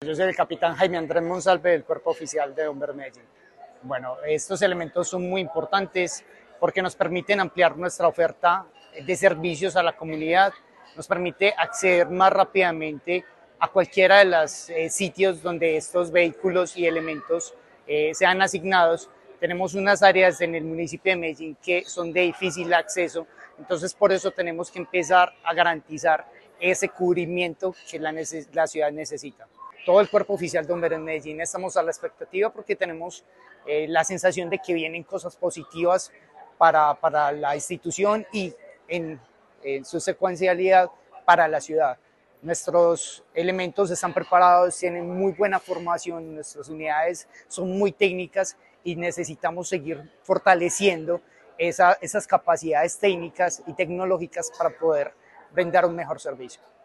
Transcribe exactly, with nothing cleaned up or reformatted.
Yo soy el capitán Jaime Andrés Monsalve del Cuerpo Oficial de Bomberos Medellín. Bueno, estos elementos son muy importantes porque nos permiten ampliar nuestra oferta de servicios a la comunidad, nos permite acceder más rápidamente a cualquiera de los eh, sitios donde estos vehículos y elementos eh, sean asignados. Tenemos unas áreas en el municipio de Medellín que son de difícil acceso, entonces por eso tenemos que empezar a garantizar ese cubrimiento que la, la ciudad necesita. Todo el Cuerpo Oficial de Bomberos en Medellín estamos a la expectativa porque tenemos eh, la sensación de que vienen cosas positivas para, para la institución y en, en su secuencialidad para la ciudad. Nuestros elementos están preparados, tienen muy buena formación, nuestras unidades son muy técnicas y necesitamos seguir fortaleciendo esa, esas capacidades técnicas y tecnológicas para poder brindar un mejor servicio.